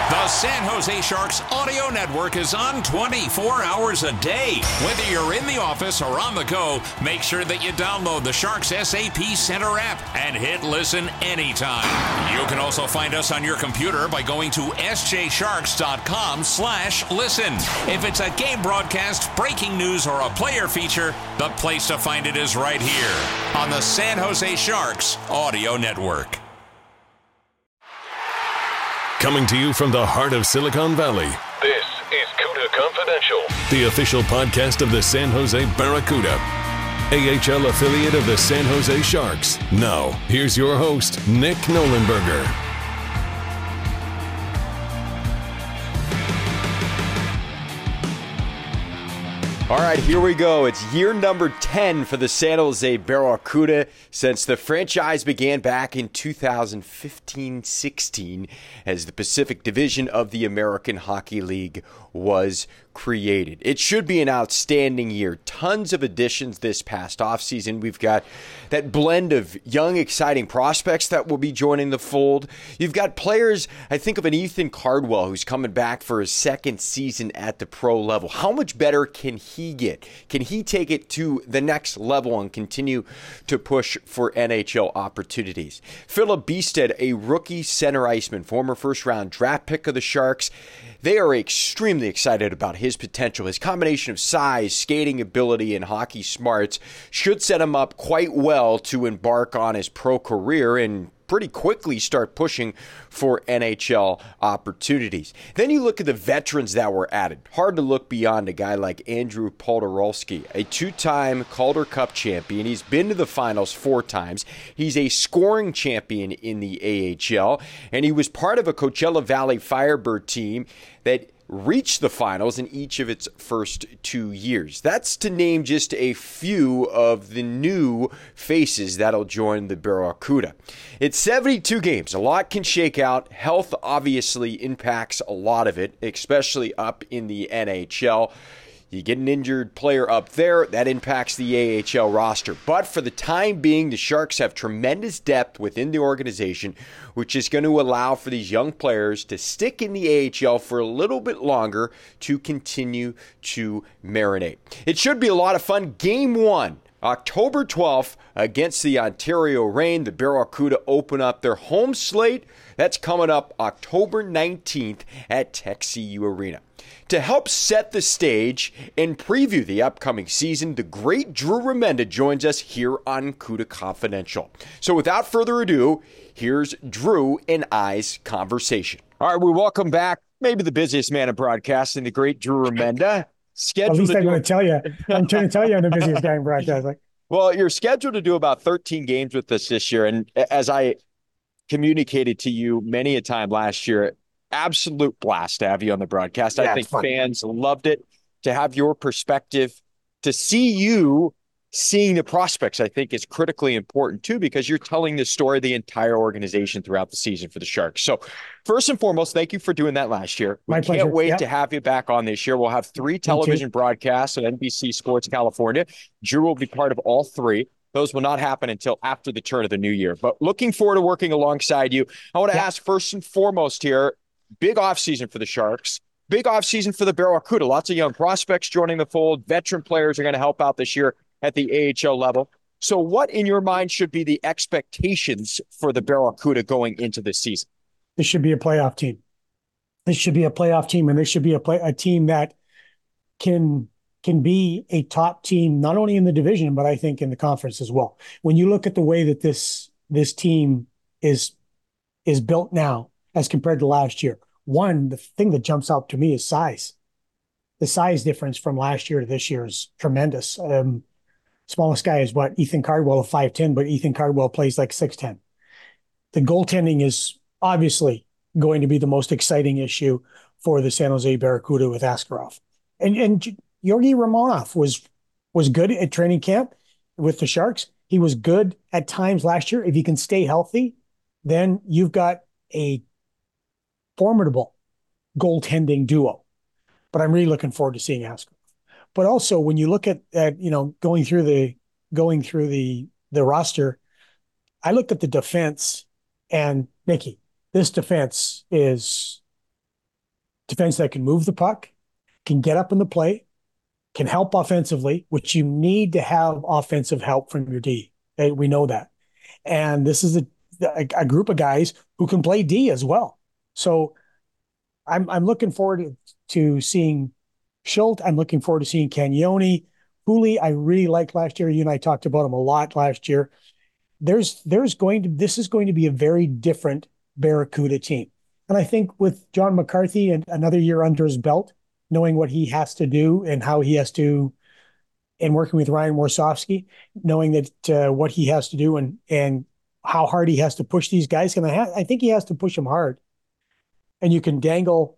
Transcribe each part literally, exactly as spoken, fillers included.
The San Jose Sharks audio network is on twenty-four hours a day. Whether you're in the office or on the go, make sure that you download the Sharks S A P Center app and hit listen anytime. You can also find us on your computer by going to s j sharks dot com slash listen. If it's a game broadcast, breaking news, or a player feature, the place to find it is right here on the San Jose Sharks audio network. Coming to you from the heart of Silicon Valley, this is CUDA Confidential, the official podcast of the San Jose Barracuda, A H L affiliate of the San Jose Sharks. Now, here's your host, Nick Nolenberger. All right, here we go. It's year number ten for the San Jose Barracuda since the franchise began back in two thousand fifteen sixteen as the Pacific Division of the American Hockey League was created. It should be an outstanding year. Tons of additions this past offseason. We've got that blend of young, exciting prospects that will be joining the fold. You've got players, I think of an Ethan Cardwell who's coming back for his second season at the pro level. How much better can he get? Can he take it to the next level and continue to push for N H L opportunities? Philip Beested, a rookie center iceman, former first-round draft pick of the Sharks. They are extremely excited about his potential. His combination of size, skating ability, and hockey smarts should set him up quite well to embark on his pro career and pretty quickly start pushing for N H L opportunities. Then you look at the veterans that were added. Hard to look beyond a guy like Andrew Podorowski, a two-time Calder Cup champion. He's been to the finals four times. He's a scoring champion in the A H L, and he was part of a Coachella Valley Firebird team that reached the finals in each of its first two years. That's to name just a few of the new faces that'll join the Barracuda. It's seventy-two games. A lot can shake out. Health obviously impacts a lot of it, especially up in the N H L. You get an injured player up there, that impacts the A H L roster. But for the time being, the Sharks have tremendous depth within the organization, which is going to allow for these young players to stick in the A H L for a little bit longer to continue to marinate. It should be a lot of fun. Game one, October twelfth, against the Ontario Reign. The Barracuda open up their home slate. That's coming up October nineteenth at Tech C U Arena. To help set the stage and preview the upcoming season, the great Drew Remenda joins us here on CUDA Confidential. So without further ado, here's Drew and I's conversation. All right, we welcome back maybe the busiest man in broadcasting, the great Drew Remenda. Scheduled At least I'm going to tell you. I'm trying to tell you I'm the busiest guy in broadcasting. Well, you're scheduled to do about thirteen games with us this year, and as I communicated to you many a time last year, absolute blast to have you on the broadcast. Yeah, I think fans loved it. To have your perspective, to see you seeing the prospects, I think is critically important too, because you're telling the story of the entire organization throughout the season for the Sharks. So first and foremost, thank you for doing that last year. We My can't pleasure. wait yep. to have you back on this year. We'll have three television broadcasts on N B C Sports California. Drew will be part of all three. Those will not happen until after the turn of the new year. But looking forward to working alongside you. I want to yep. ask first and foremost here, big offseason for the Sharks, big offseason for the Barracuda. Lots of young prospects joining the fold. Veteran players are going to help out this year at the A H L level. So what, in your mind, should be the expectations for the Barracuda going into this season? This should be a playoff team. This should be a playoff team, and this should be a play a team that can can be a top team, not only in the division, but I think in the conference as well. When you look at the way that this this team is is built now as compared to last year, one, the thing that jumps out to me is size. The size difference from last year to this year is tremendous. Um, smallest guy is what? Ethan Cardwell of five ten, but Ethan Cardwell plays like six ten. The goaltending is obviously going to be the most exciting issue for the San Jose Barracuda with Askarov. And and Georgi Romanov was was good at training camp with the Sharks. He was good at times last year. If he can stay healthy, then you've got a formidable goaltending duo. But I'm really looking forward to seeing Askarov. But also when you look at, at you know, going through the going through the the roster, I looked at the defense, and Nikki, this defense is defense that can move the puck, can get up in the play, can help offensively, which you need to have offensive help from your D. We know that. And this is a, a, a group of guys who can play D as well. So I'm I'm looking forward to, to seeing Schultz. I'm looking forward to seeing Cagnoni. Hooley, I really liked last year. You and I talked about him a lot last year. There's there's going to this is going to be a very different Barracuda team. And I think with John McCarthy and another year under his belt, knowing what he has to do and how he has to, and working with Ryan Warsofsky, knowing that uh, what he has to do and and how hard he has to push these guys. And I, ha- I think he has to push them hard. And you can dangle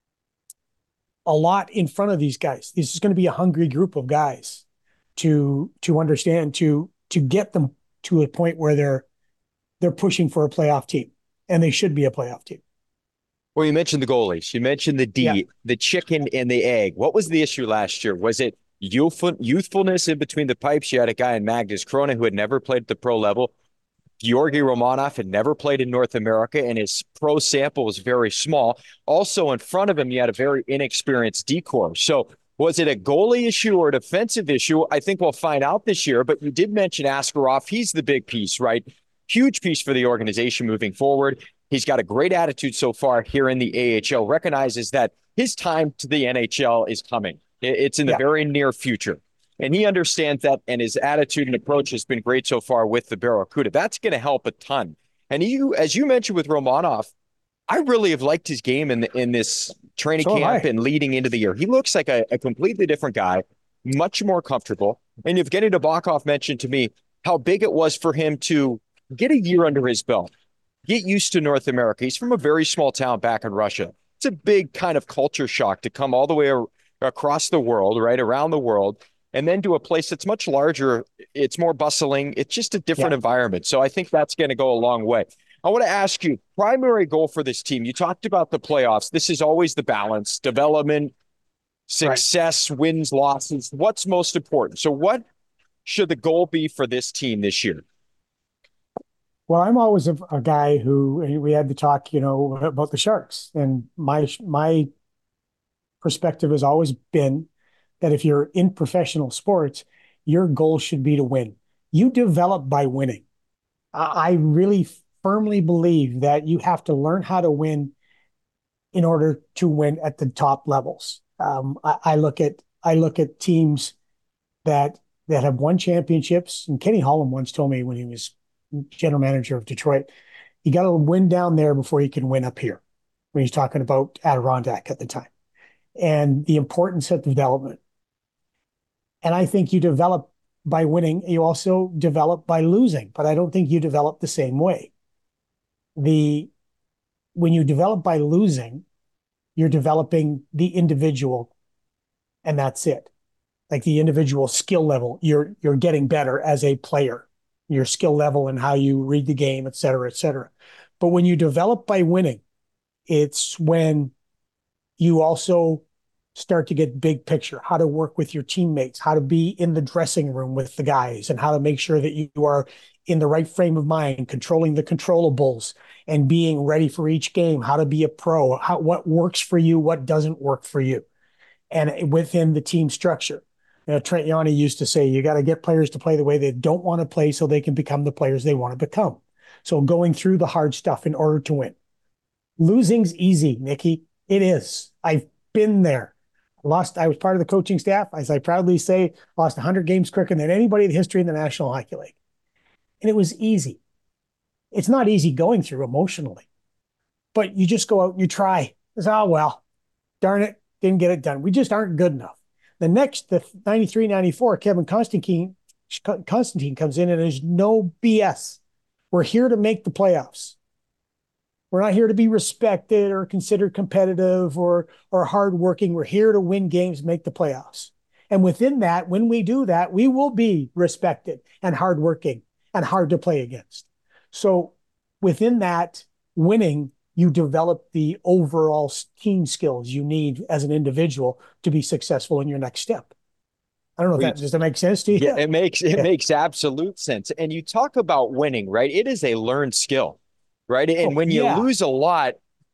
a lot in front of these guys. This is going to be a hungry group of guys to to understand, to to get them to a point where they're they're pushing for a playoff team, and they should be a playoff team. Well, you mentioned the goalies. You mentioned the D, yeah. the chicken and the egg. What was the issue last year? Was it youthful, youthfulness in between the pipes? You had a guy in Magnus Krona who had never played at the pro level. Georgi Romanov had never played in North America, and his pro sample was very small. Also, in front of him, you had a very inexperienced D-corps. So was it a goalie issue or a defensive issue? I think we'll find out this year, but you did mention Askarov. He's the big piece, right? Huge piece for the organization moving forward. He's got a great attitude so far here in the A H L, recognizes that his time to the N H L is coming. It's in the yeah. very near future. And he understands that, and his attitude and approach has been great so far with the Barracuda. That's going to help a ton. And you, as you mentioned with Romanov, I really have liked his game in the, in this training so camp and leading into the year. He looks like a, a completely different guy, much more comfortable. And Evgeny Nabokov mentioned to me how big it was for him to get a year under his belt, get used to North America. He's from a very small town back in Russia. It's a big kind of culture shock to come all the way ar- across the world, right, around the world, and then to a place that's much larger. It's more bustling. It's just a different yeah. environment. So I think that's going to go a long way. I want to ask you, primary goal for this team. You talked about the playoffs. This is always the balance, development, success, right. wins, losses. What's most important? So what should the goal be for this team this year? Well, I'm always a, a guy who, we had to talk, you know, about the Sharks. And my my perspective has always been that if you're in professional sports, your goal should be to win. You develop by winning. I really firmly believe that you have to learn how to win in order to win at the top levels. Um, I, I look at I look at teams that that have won championships. And Kenny Holland once told me when he was general manager of Detroit, you got to win down there before you can win up here. When he's talking about Adirondack at the time, and the importance of development. And I think you develop by winning. You also develop by losing, but I don't think you develop the same way. The when you develop by losing, you're developing the individual, and that's it. Like the individual skill level, you're you're getting better as a player, your skill level and how you read the game, et cetera, et cetera. But when you develop by winning, it's when you also start to get big picture, how to work with your teammates, how to be in the dressing room with the guys, and how to make sure that you are in the right frame of mind, controlling the controllables and being ready for each game, how to be a pro, how, what works for you, what doesn't work for you. And within the team structure, you know, Trent Yawney used to say, you got to get players to play the way they don't want to play so they can become the players they want to become. So going through the hard stuff in order to win. Losing's easy, Nikki. It is. I've been there. Lost. I was part of the coaching staff, as I proudly say, lost one hundred games quicker than anybody in the history of the National Hockey League. And it was easy. It's not easy going through emotionally, but you just go out and you try. It's, oh, well, darn it, didn't get it done. We just aren't good enough. The next, the ninety-three ninety-four, Kevin Constantine, Constantine comes in and there's no B S. We're here to make the playoffs. We're not here to be respected or considered competitive or, or hardworking. We're here to win games, make the playoffs. And within that, when we do that, we will be respected and hardworking and hard to play against. So within that winning, you develop the overall team skills you need as an individual to be successful in your next step. I don't know if that, does that make sense to you? Yeah, it makes, it yeah. makes absolute sense. And you talk about winning, right? It is a learned skill. Right. And oh, when you yeah. lose a lot,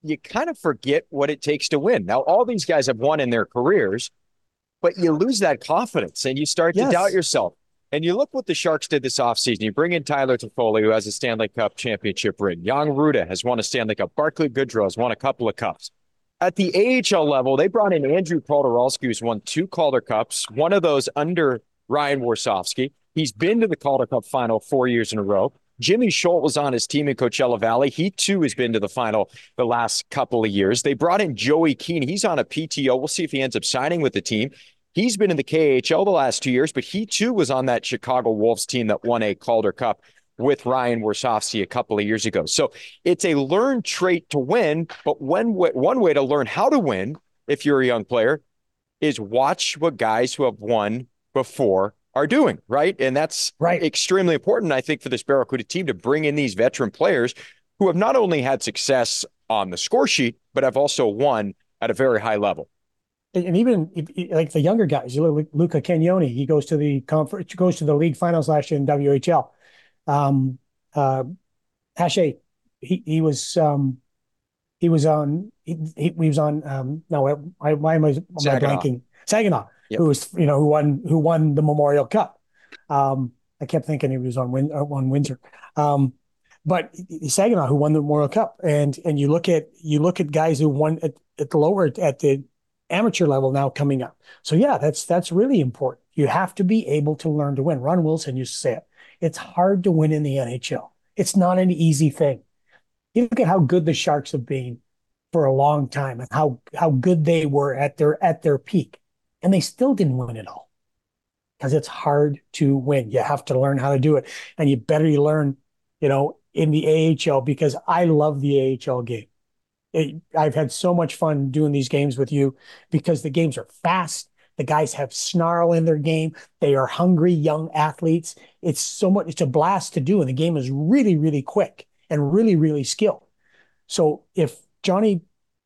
you kind of forget what it takes to win. Now, all these guys have won in their careers, but you lose that confidence and you start yes. to doubt yourself. And you look what the Sharks did this offseason. You bring in Tyler Toffoli, who has a Stanley Cup championship ring. Jan Ruda has won a Stanley Cup. Barclay Goodrow has won a couple of cups. At the A H L level, they brought in Andrew Koldarowski, who's won two Calder Cups, one of those under Ryan Warsofsky. He's been to the Calder Cup final four years in a row. Jimmy Schultz was on his team in Coachella Valley. He, too, has been to the final the last couple of years. They brought in Joey Keane. He's on a P T O. We'll see if he ends up signing with the team. He's been in the K H L the last two years, but he, too, was on that Chicago Wolves team that won a Calder Cup with Ryan Warsofsky a couple of years ago. So it's a learned trait to win, but when one way to learn how to win, if you're a young player, is watch what guys who have won before are doing, right? And that's right. extremely important, I think, for this Barracuda team to bring in these veteran players who have not only had success on the score sheet, but have also won at a very high level. And even like the younger guys, you look like Luca Cagnoni, he goes to the conference, goes to the league finals last year in W H L. Um, uh, Hache, he he was um, he was on he, he was on um, no I, why am I, am I blanking Saginaw, yep. who was you know who won who won the Memorial Cup. Um, I kept thinking he was on Win on Windsor, um, but Saginaw who won the Memorial Cup, and and you look at you look at guys who won at, at the lower at the amateur level now coming up. So yeah, that's that's really important. You have to be able to learn to win. Ron Wilson used to say it. It's hard to win in the N H L. It's not an easy thing. You look at how good the Sharks have been for a long time and how how good they were at their at their peak, and they still didn't win it all because it's hard to win. You have to learn how to do it, and you better learn, you know, in the A H L because I love the A H L game. It, I've had so much fun doing these games with you because the games are fast. The guys have snarl in their game. They are hungry, young athletes. It's so much, it's a blast to do. And the game is really, really quick and really, really skilled. So if Johnny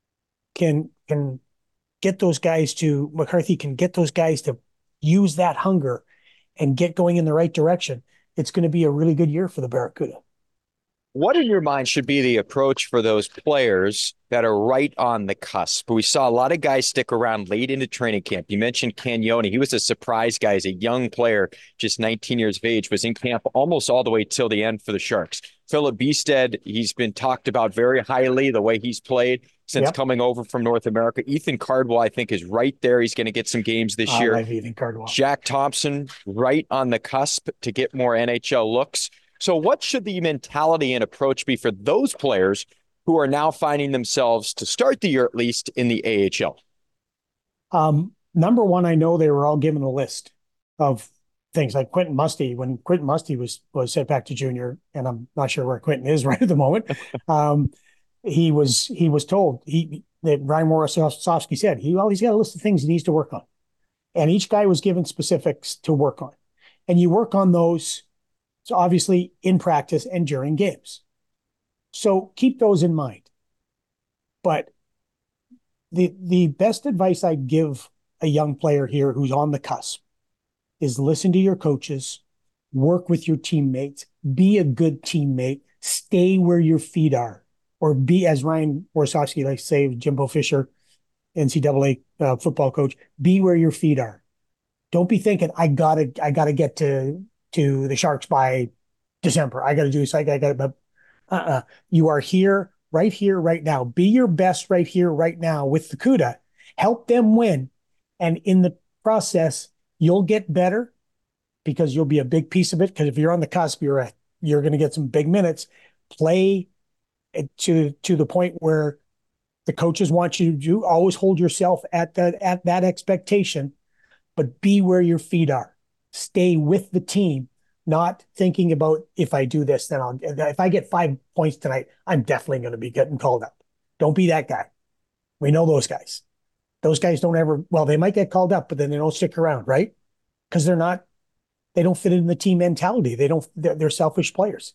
can, can get those guys to, McCarthy can get those guys to use that hunger and get going in the right direction, it's going to be a really good year for the Barracuda. What in your mind should be the approach for those players that are right on the cusp? We saw a lot of guys stick around late into training camp. You mentioned Cagnoni. He was a surprise guy as a young player, just nineteen years of age, was in camp almost all the way till the end for the Sharks. Philip Beested, he's been talked about very highly, the way he's played since yep. coming over from North America. Ethan Cardwell, I think, is right there. He's going to get some games this I year. Like Ethan Cardwell. Jack Thompson, right on the cusp to get more N H L looks. So what should the mentality and approach be for those players who are now finding themselves, to start the year at least, in the A H L? Um, number one, I know they were all given a list of things like Quentin Musty. When Quentin Musty was was sent back to junior, and I'm not sure where Quentin is right at the moment, um, he was he was told, he that Ryan Warsofsky said, he well, he's got a list of things he needs to work on. And each guy was given specifics to work on. And you work on those, so obviously in practice and during games. So keep those in mind. But the the best advice I'd give a young player here who's on the cusp is listen to your coaches, work with your teammates, be a good teammate, stay where your feet are, or be, as Ryan Warsofsky likes to say, Jimbo Fisher, N C double A uh, football coach, be where your feet are. Don't be thinking, I gotta, I gotta get to to the Sharks by December. I got to do this. I got to, but uh-uh. You are here, right here, right now. Be your best right here, right now with the CUDA. Help them win. And in the process, you'll get better because you'll be a big piece of it. Because if you're on the cusp, you're a, you're going to get some big minutes. Play to, to the point where the coaches want you to do. Always hold yourself at that, at that expectation, but be where your feet are. Stay with the team, not thinking about if I do this, then I'll, if I get five points tonight, I'm definitely going to be getting called up. Don't be that guy. We know those guys. Those guys don't ever, well, they might get called up, but then they don't stick around, right? Because they're not, they don't fit in the team mentality. They don't, they're, they're selfish players.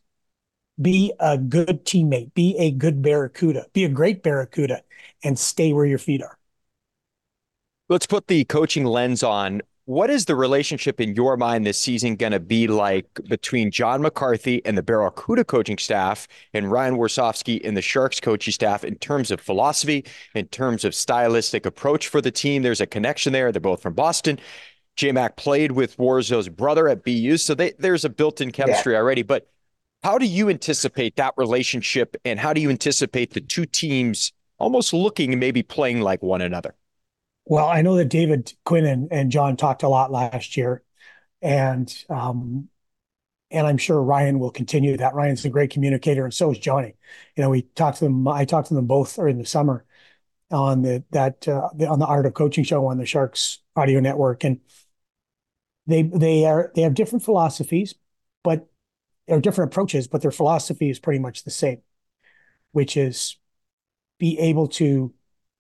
Be a good teammate. Be a good Barracuda. Be a great Barracuda and stay where your feet are. Let's put the coaching lens on. what is the relationship in your mind this season going to be like between John McCarthy and the Barracuda coaching staff and Ryan Warsofsky and the Sharks coaching staff in terms of philosophy, in terms of stylistic approach for the team? There's a connection there. They're both from Boston. J-Mac played with Warzo's brother at B U, so they, there's a built-in chemistry yeah. already. But how do you anticipate that relationship, and how do you anticipate the two teams almost looking and maybe playing like one another? Well, I know that David Quinn and, and John talked a lot last year, and um, and I'm sure Ryan will continue that. Ryan's a great communicator, and so is Johnny. You know, we talked to them. I talked to them both in the summer on the that uh, on the Art of Coaching show on the Sharks Audio Network, and they they are they have different philosophies, but or different approaches, but their philosophy is pretty much the same, which is be able to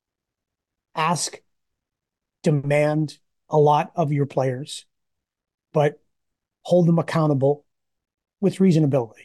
ask, demand a lot of your players, but hold them accountable with reasonability.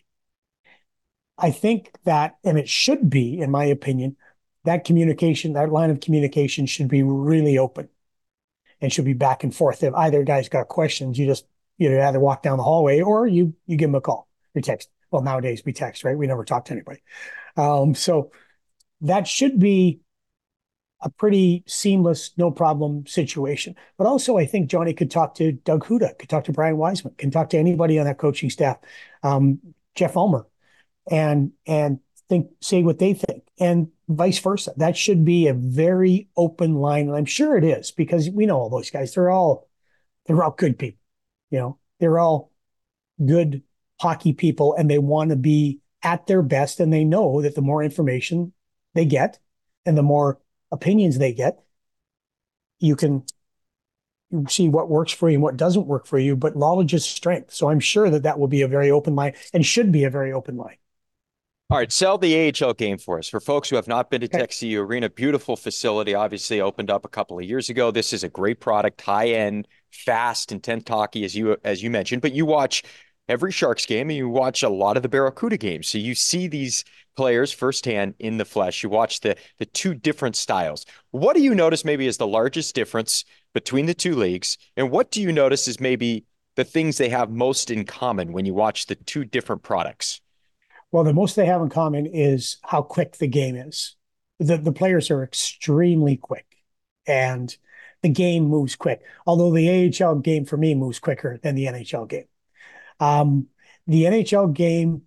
I think that, and it should be, in my opinion, that communication, that line of communication should be really open and should be back and forth. If either guy's got questions, you just, you know, either walk down the hallway or you you give them a call or text. Well, nowadays we text, right? We never talk to anybody. Um, so that should be a pretty seamless, no problem situation. But also, I think Johnny could talk to Doug Huda, could talk to Brian Wiseman, can talk to anybody on that coaching staff, um, Jeff Ulmer, and and think say what they think, and vice versa. That should be a very open line, and I'm sure it is, because we know all those guys. They're all they're all good people, you know. They're all good hockey people, and they want to be at their best, and they know that the more information they get, and the more opinions they get, you can see what works for you and what doesn't work for you, but knowledge is strength. So I'm sure that that will be a very open line and should be a very open line. All right, sell the A H L game for us. For folks who have not been to okay. Tech C U Arena, beautiful facility, obviously opened up a couple of years ago. This is a great product, high-end, fast, intense hockey, as you as you mentioned, but you watch every Sharks game and you watch a lot of the Barracuda games. So you see these players firsthand in the flesh. You watch the the two different styles. What do you notice maybe is the largest difference between the two leagues? And what do you notice is maybe the things they have most in common when you watch the two different products? Well, the most they have in common is how quick the game is. The, the players are extremely quick, and the game moves quick. Although the A H L game for me moves quicker than the N H L game. Um, the N H L game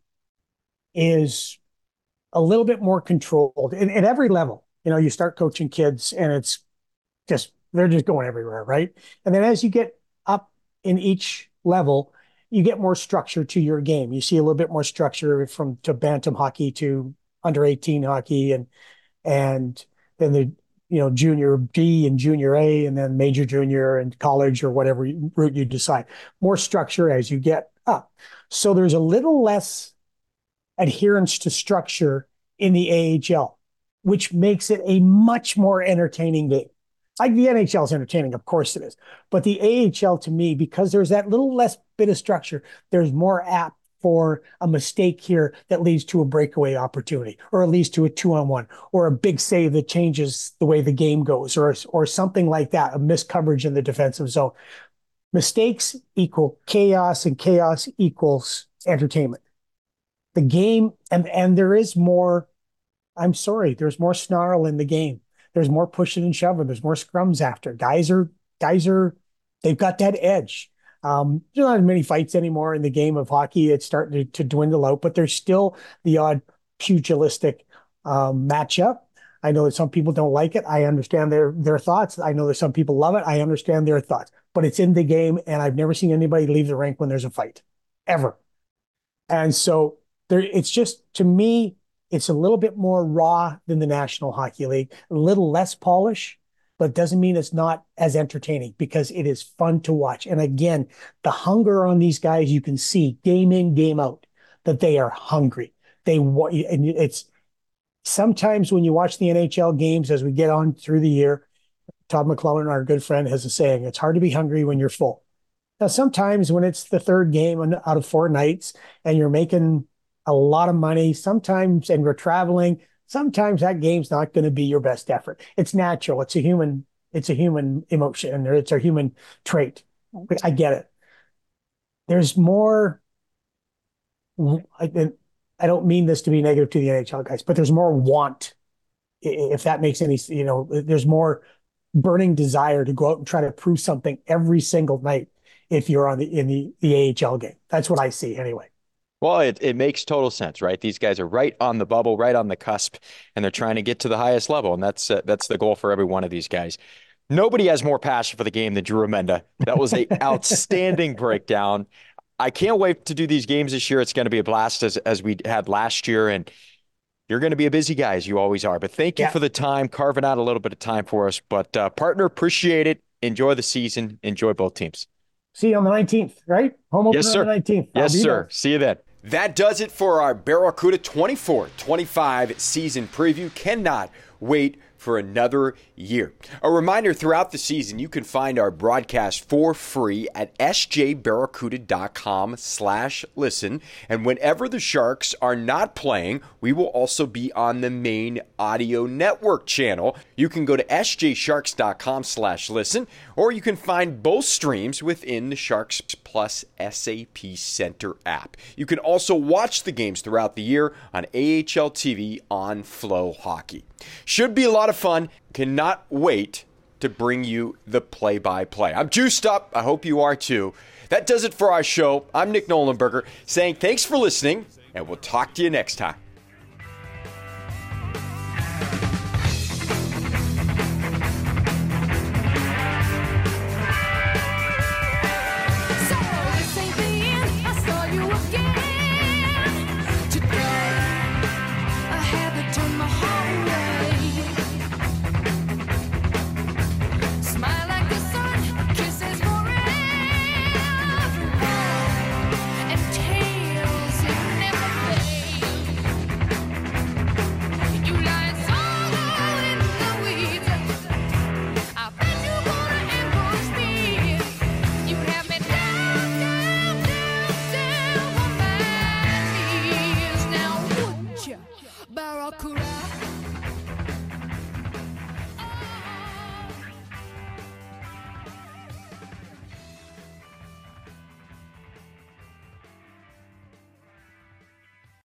is a little bit more controlled in, at every level. You know, you start coaching kids and it's just, they're just going everywhere, right? And then as you get up in each level, you get more structure to your game. You see a little bit more structure from to bantam hockey to under eighteen hockey, and and then the you know junior B and junior A, and then major junior and college or whatever route you decide. More structure as you get up. So there's a little less adherence to structure in the A H L, which makes it a much more entertaining game. Like the N H L is entertaining, of course it is. But the A H L, to me, because there's that little less bit of structure, there's more apt for a mistake here that leads to a breakaway opportunity, or it leads to a two-on-one, or a big save that changes the way the game goes, or, or something like that, a missed coverage in the defensive zone. Mistakes equal chaos, and chaos equals entertainment. The game, and, and there is more, I'm sorry, there's more snarl in the game. There's more pushing and shoving. There's more scrums after. Guys are, guys are, they've got that edge. Um, there's not as many fights anymore in the game of hockey. It's starting to, to dwindle out, but there's still the odd pugilistic um, matchup. I know that some people don't like it. I understand their their thoughts. I know that some people love it. I understand their thoughts, but it's in the game, and I've never seen anybody leave the rink when there's a fight, ever. And so there, it's just, to me, it's a little bit more raw than the National Hockey League, a little less polish, but it doesn't mean it's not as entertaining, because it is fun to watch. And again, the hunger on these guys, you can see game in, game out, that they are hungry. They want, and it's sometimes when you watch the N H L games as we get on through the year, Todd McClellan, our good friend, has a saying, it's hard to be hungry when you're full. Now, sometimes when it's the third game out of four nights and you're making a lot of money, sometimes, and we're traveling, sometimes that game's not going to be your best effort. It's natural. It's a human, it's a human emotion, and it's a human trait. I get it. There's more. I, I don't mean this to be negative to the N H L guys, but there's more want, if that makes any, you know, there's more burning desire to go out and try to prove something every single night if you're on the in the, the A H L game. That's what I see anyway. Well, it, it makes total sense, right? These guys are right on the bubble, right on the cusp, and they're trying to get to the highest level, and that's uh, that's the goal for every one of these guys. Nobody has more passion for the game than Drew Remenda. That was an outstanding breakdown. I can't wait to do these games this year. It's going to be a blast as, as we had last year, and you're going to be a busy guy, as you always are. But thank you yeah. for the time, carving out a little bit of time for us. But, uh, partner, appreciate it. Enjoy the season. Enjoy both teams. See you on the nineteenth, right? Home opener yes, sir. on the nineteenth. Yes, sir. There. See you then. That does it for our Barracuda twenty-four twenty-five season preview. Cannot wait for another year. A reminder, throughout the season, you can find our broadcast for free at sjbarracuda.com slash listen. And whenever the Sharks are not playing, we will also be on the main audio network channel. You can go to sjsharks.com slash listen, or you can find both streams within the Sharks Plus S A P Center app. You can also watch the games throughout the year on A H L T V on Flow Hockey. Should be a lot of fun. Cannot wait to bring you the play-by-play. I'm juiced up. I hope you are too. That does it for our show. I'm Nick Nolenberger saying thanks for listening, and we'll talk to you next time. Barracuda.